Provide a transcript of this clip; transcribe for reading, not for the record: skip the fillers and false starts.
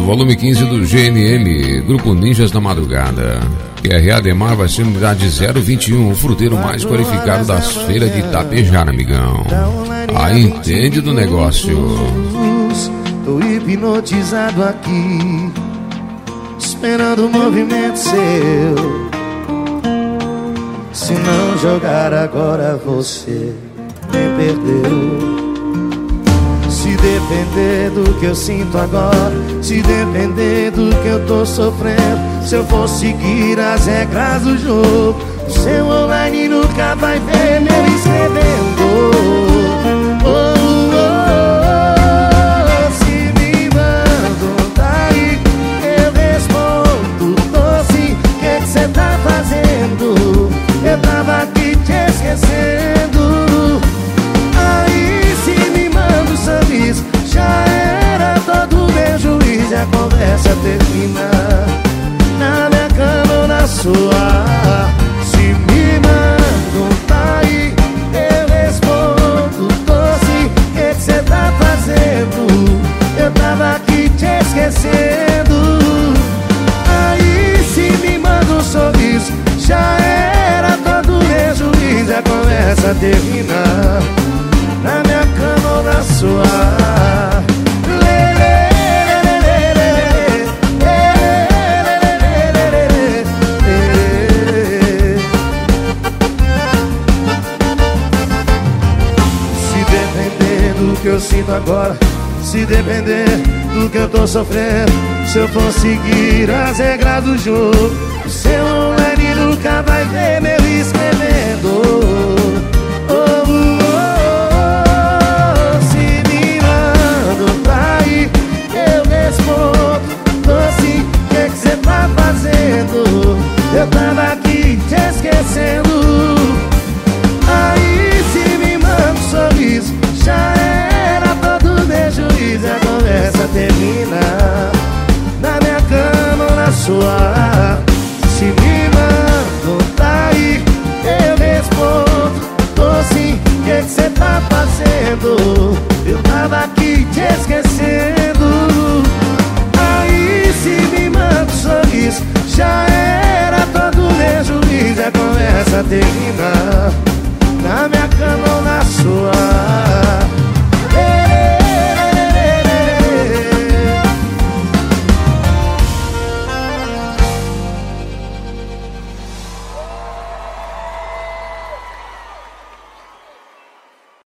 volume 15 do GNM, Grupo Ninjas da Madrugada. QRA Ademar vai ser unidade 021, o fruteiro mais qualificado das feiras de Itapejara, amigão. Entende do negócio. Tô hipnotizado aqui, esperando o movimento seu. Se não jogar agora você me perdeu. Se depender do que eu sinto agora, se depender do que eu tô sofrendo, se eu for seguir as regras do jogo, o seu online nunca vai ver meu escrevendo. Se me mandam daí, eu respondo, tô sim, o que cê tá fazendo? Eu tava aqui te esquecendo. Aí se me manda um sorriso, já era todo meu juiz. E a conversa termina na minha cama ou na sua. Se me mandam tá aí, eu respondo, tô sim, o que cê tá fazendo? Eu tava aqui te esquecendo. Aí se me manda um sorriso, já era todo meu juiz. E a conversa termina na minha cama ou na sua. Se depender do que eu sinto agora, se depender do que eu tô sofrendo, se eu for seguir as regras do jogo, o seu online nunca vai ver meu escrevendo. Eu tava aqui te esquecendo. Aí se me manda um sorriso, já era todo meu juiz. A conversa termina na minha cama ou na sua. Se me mandam tá aí, eu respondo, tô sim, o que cê tá fazendo? Eu tava aqui te esquecendo. Aí se me manda um sorriso, já era todo meu juiz. A conversa termina